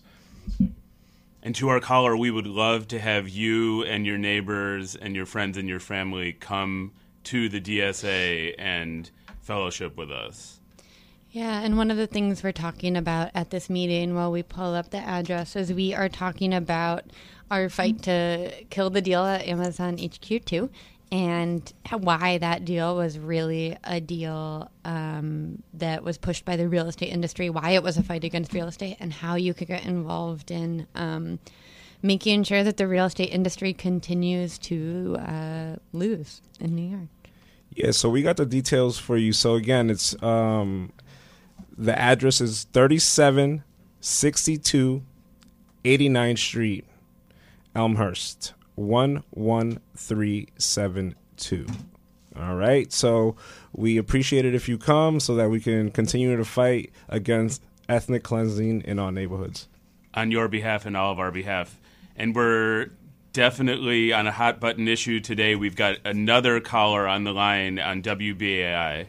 And to our caller, we would love to have you and your neighbors and your friends and your family come to the D S A and fellowship with us. Yeah, and one of the things we're talking about at this meeting while we pull up the address is we are talking about our fight to kill the deal at Amazon H Q two and why that deal was really a deal um, that was pushed by the real estate industry, why it was a fight against real estate, and how you could get involved in um, making sure that the real estate industry continues to uh, lose in New York. Yeah, so we got the details for you. So again, it's um, the address is thirty-seven sixty-two eighty-ninth Street, Elmhurst, one one three seven two. All right, so we appreciate it if you come so that we can continue to fight against ethnic cleansing in our neighborhoods. On your behalf and all of our behalf. And we're definitely on a hot button issue today. We've got another caller on the line on W B A I.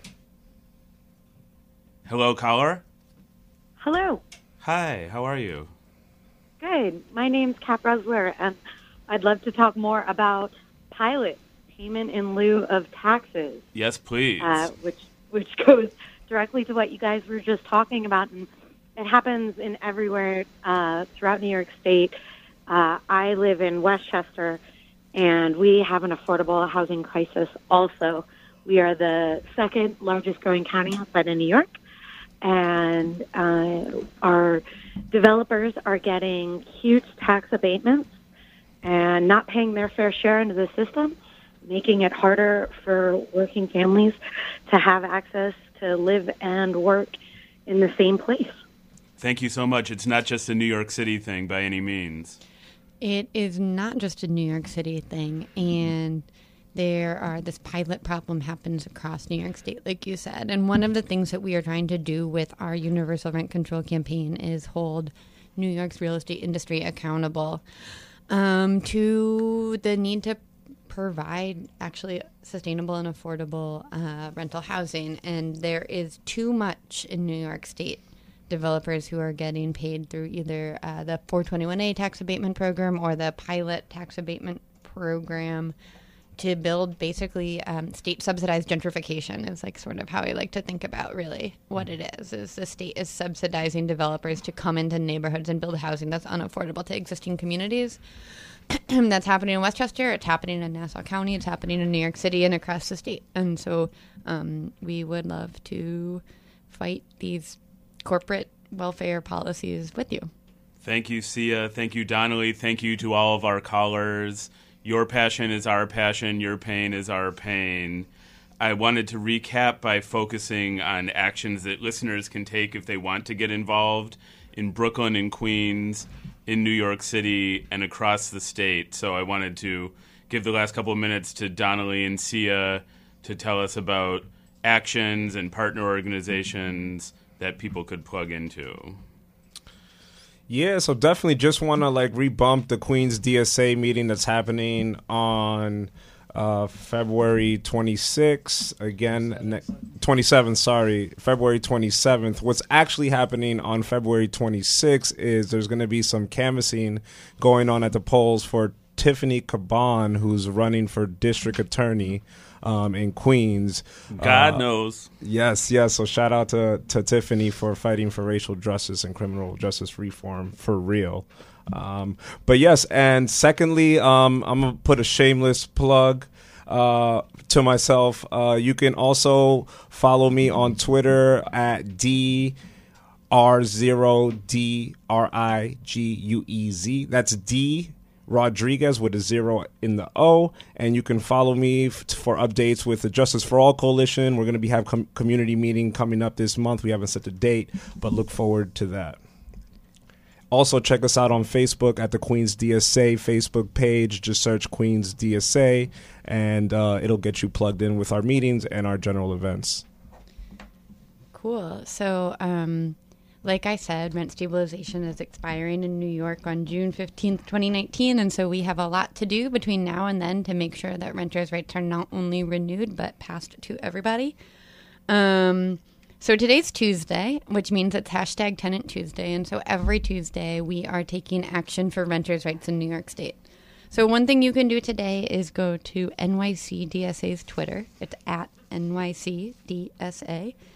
Hello, caller. Hello. Hi, how are you? Good. My name's Kat Brusler, and I'd love to talk more about pilot payment in lieu of taxes. Yes, please. Uh, which which goes directly to what you guys were just talking about, and it happens in everywhere uh, throughout New York State. Uh, I live in Westchester, and we have an affordable housing crisis also. We are the second largest growing county outside of New York, and uh, our developers are getting huge tax abatements and not paying their fair share into the system, making it harder for working families to have access to live and work in the same place. Thank you so much. It's not just a New York City thing by any means. It is not just a New York City thing, and there are this pilot problem happens across New York State, like you said. And one of the things that we are trying to do with our universal rent control campaign is hold New York's real estate industry accountable um, to the need to provide actually sustainable and affordable uh, rental housing. And there is too much in New York State developers who are getting paid through either uh, the four twenty-one A tax abatement program or the pilot tax abatement program to build basically um, state subsidized gentrification is like sort of how I like to think about really what it is, is the state is subsidizing developers to come into neighborhoods and build housing that's unaffordable to existing communities. That's happening in Westchester, it's happening in Nassau County, it's happening in New York City and across the state. And so um, we would love to fight these corporate welfare policies with you. Thank you, Sia. Thank you, Donnelly. Thank you to all of our callers. Your passion is our passion. Your pain is our pain. I wanted to recap by focusing on actions that listeners can take if they want to get involved in Brooklyn and Queens, in New York City, and across the state. So I wanted to give the last couple of minutes to Donnelly and Sia to tell us about actions and partner organizations that people could plug into. Yeah, so definitely just want to like rebump the Queens D S A meeting that's happening on uh, February twenty-sixth. Again, ne- twenty-seventh, sorry, February twenty-seventh. What's actually happening on February twenty-sixth is there's going to be some canvassing going on at the polls for Tiffany Caban, who's running for district attorney um, in Queens. God uh, knows. Yes, yes. So shout out to, to Tiffany for fighting for racial justice and criminal justice reform for real. Um, but yes, and secondly, um, I'm going to put a shameless plug uh, to myself. Uh, you can also follow me on Twitter at D R zero D R I G U E Z. That's D Rodriguez with a zero in the O, and you can follow me f- for updates with the Justice for All Coalition. We're going to be have com- community meeting coming up this month. We haven't set the date, but look forward to that. Also, check us out on Facebook at the Queens D S A Facebook page. Just search Queens D S A, and uh, it'll get you plugged in with our meetings and our general events. Cool. So, um, like I said, rent stabilization is expiring in New York on June fifteenth, twenty nineteen, and so we have a lot to do between now and then to make sure that renters' rights are not only renewed, but passed to everybody. Um, so today's Tuesday, which means it's hashtag Tenant Tuesday, and so every Tuesday we are taking action for renters' rights in New York State. So one thing you can do today is go to N Y C D S A's Twitter. It's at N Y C D S A.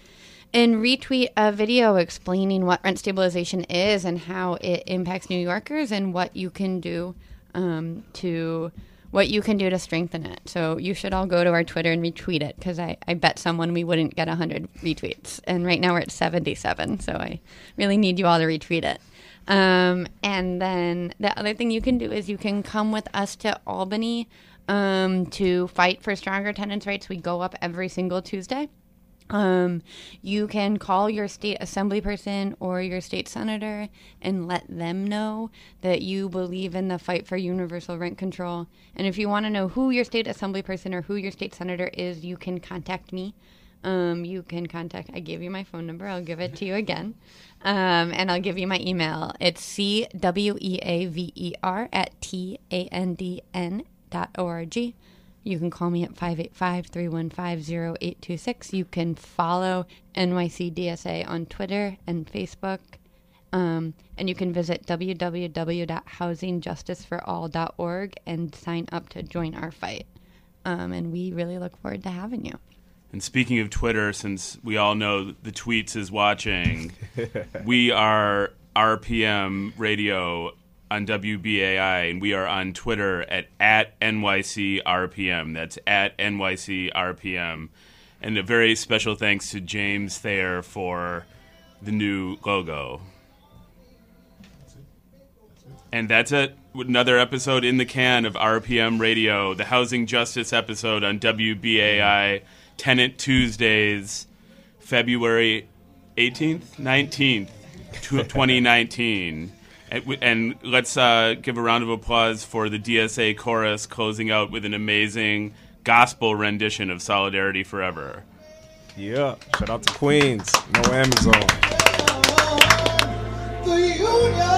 and retweet a video explaining what rent stabilization is and how it impacts New Yorkers and what you can do um, to what you can do to strengthen it. So you should all go to our Twitter and retweet it, because I, I bet someone we wouldn't get one hundred retweets. And right now we're at seventy-seven, so I really need you all to retweet it. Um, and then the other thing you can do is you can come with us to Albany um, to fight for stronger tenants' rights. We go up every single Tuesday. Um, you can call your state assembly person or your state senator and let them know that you believe in the fight for universal rent control. And if you want to know who your state assembly person or who your state senator is, you can contact me. Um, you can contact, I gave you my phone number. I'll give it to you again. Um, and I'll give you my email. It's C W E A V E R at T A N D N dot O R G. You can call me at five eight five, three one five, zero eight two six. You can follow N Y C D S A on Twitter and Facebook. Um, and you can visit w w w dot housing justice for all dot org and sign up to join our fight. Um, and we really look forward to having you. And speaking of Twitter, since we all know the Tweets is watching, we are R P M Radio on W B A I, and we are on Twitter at, at N Y C R P M. That's at N Y C R P M. And a very special thanks to James Thayer for the new logo. And that's it. Another episode in the can of R P M Radio, the Housing Justice episode on W B A I, Tenant Tuesdays, February eighteenth, nineteenth, twenty nineteen. And, and let's uh, give a round of applause for the D S A chorus closing out with an amazing gospel rendition of Solidarity Forever. Yeah, shout out to Queens, no Amazon. The union.